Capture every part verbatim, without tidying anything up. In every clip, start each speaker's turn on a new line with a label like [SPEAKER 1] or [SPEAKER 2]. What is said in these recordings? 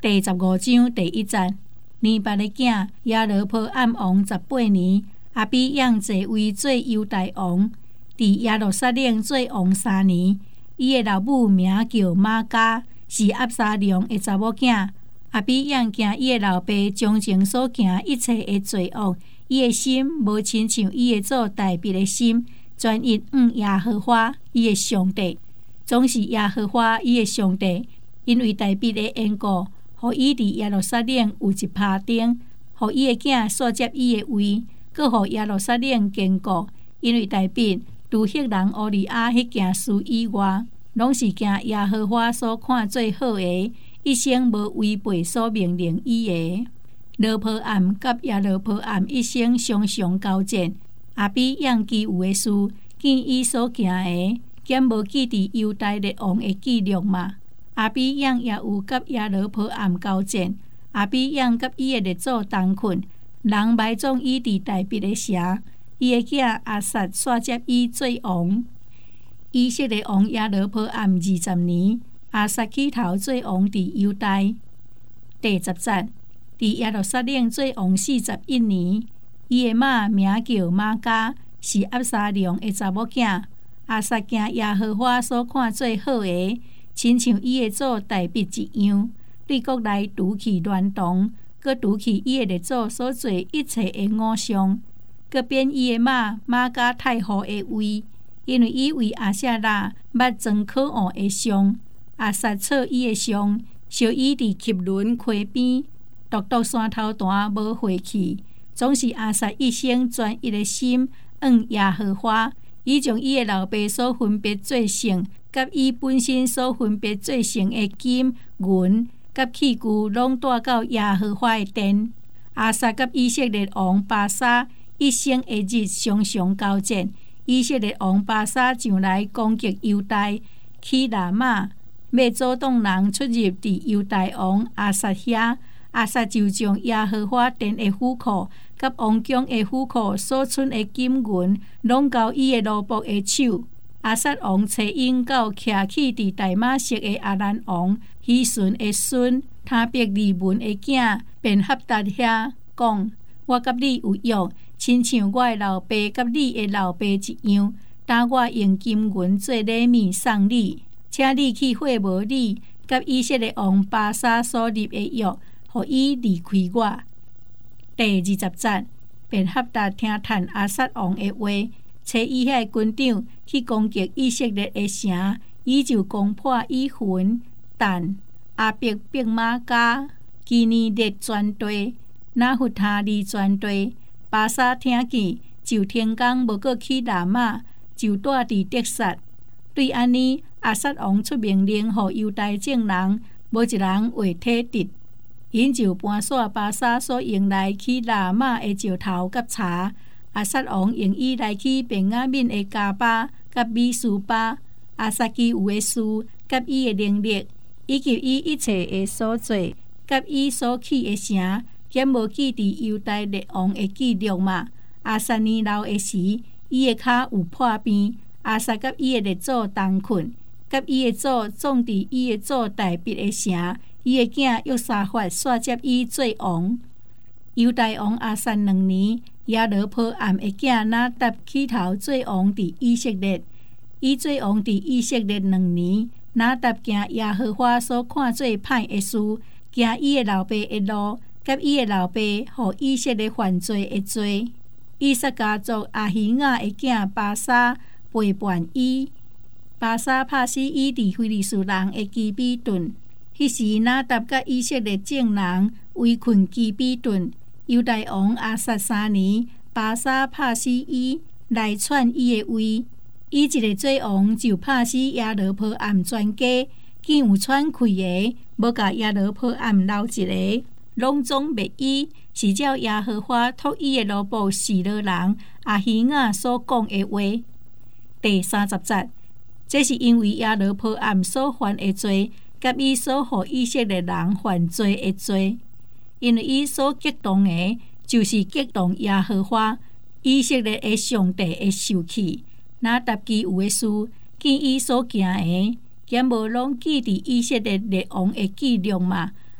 [SPEAKER 1] 第十五章第一节，尼拔的囝耶罗波暗王十八年，阿比养继位做犹大王，伫耶路撒冷做王三年。伊的老母名叫玛迦，是押沙龙的查某囝。阿比养惊伊的老爸将前所行一切的罪恶，伊的心无亲像伊的祖大卫的心，专一向耶和华伊的上帝，总是耶和华伊的上帝。因为大卫的缘故，互伊伫耶路撒冷有一耙顶，互伊的囝续接伊的位，搁互耶路撒冷坚固。因为大卫除迄人乌利亚迄件事以外，拢是行耶和华所看最好的，一生无违背所命令伊的。罗波暗甲耶罗波暗一生常常交战，阿比养其有的事，见伊所行的，减无记伫犹大列王的记录嘛。阿比养也有甲耶罗波暗交战，阿比养甲伊的列祖同困，人埋葬伊伫大卫的城，伊的囝阿撒续接伊做王。以色列王耶罗波暗二十年，阿撒起头做王伫犹大。第十节，伫耶路撒冷做王四十一年，伊的妈名叫玛迦，是押沙龙的查某囝。阿撒行耶和华所看最好的，亲像伊的祖大卫一样，对国内除去乱动，搁除去伊的列祖所做一切的偶像，搁贬伊的妈玛迦太后的位，因为伊为阿舍拉捌装可恶的像。阿撒错伊的像，烧伊伫汲伦溪边，独独山头段无回去。总是阿撒一生专一的心向耶和华，伊将伊的老爸所分别做成，甲伊本身所分别做成的金、银、甲器具，拢带到耶和华的殿。阿撒甲以色列王巴沙一生的日常常交战，以色列王巴沙上来攻击犹大，起拉玛，要阻挡人出入伫犹大王阿撒遐。阿撒就将耶和华殿的府库，甲王宫的府库所存的金银，拢交伊的奴仆的手。阿撒王找因到徛起伫大马色的阿兰王希顺的孙他别利文的囝便合达遐讲：我甲你有约，亲像我的老爸甲你的老爸一样。当我用金银做礼物送你，请你去会无你甲以色列王巴沙所立的约，互伊离开我。第二十节，便合达听叹阿撒王的话，找伊遐军长去攻击以色列的城，伊就攻破以魂、但、阿伯伯玛迦、基尼列全队、拿弗他利全队。巴沙听见，就天公无过去拿马，就住伫得撒。对安尼，阿撒王出命令，互犹大众人无一人话体直。因就搬煞巴沙所用来去拿马的石头甲柴。阿撒王用伊来去便雅悯的加巴甲米苏巴。阿撒基有的事，甲伊的能力，以及伊一切的所做，甲伊所起的城，减无记伫犹大列王的记录嘛。阿撒年老的时，伊的骹有破病。阿撒甲伊的列祖同困，甲伊的祖葬伫伊的祖大卫的城。伊的囝约沙法续接伊做王。犹大王阿撒两年，耶罗波暗的囝拿答起头做王伫以色列。伊做王伫以色列两年，拿答行耶和华所看做歹的事，行伊的老爸的路，甲伊的老爸互以色列犯罪的罪。以撒家族阿希雅的囝巴沙陪伴伊，巴沙拍死伊伫非利士人的基比顿。迄时拿答甲以色列众人围困基比顿。犹大王阿撒三年，巴沙拍死伊，来篡伊的位。伊一个做王就拍死耶罗波暗全家，见有喘气的，无甲耶罗波暗留一个，拢总灭伊。是照耶和华托伊的奴仆示罗人阿希雅所讲的话。第三十节，这是因为耶罗波暗所犯的罪，甲伊所互以色列人犯罪的罪。因为伊所激动的，就是激动耶和华以色列的上帝的受气。拿答其有的事，见伊所行的，减无拢记伫以色列列王的记录嘛。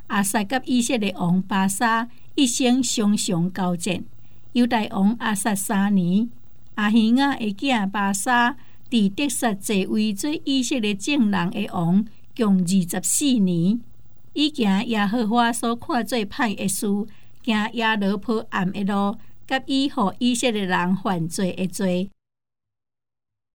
[SPEAKER 1] 亚撒甲以色列王巴沙一生常常交战。犹大王亚撒三年，亚希雅的囝巴沙伫得撒坐位做以色列正人的王，共二十四年。伊行耶和华所看做歹的事，行耶罗波暗的路，甲伊互以色列人犯罪的罪。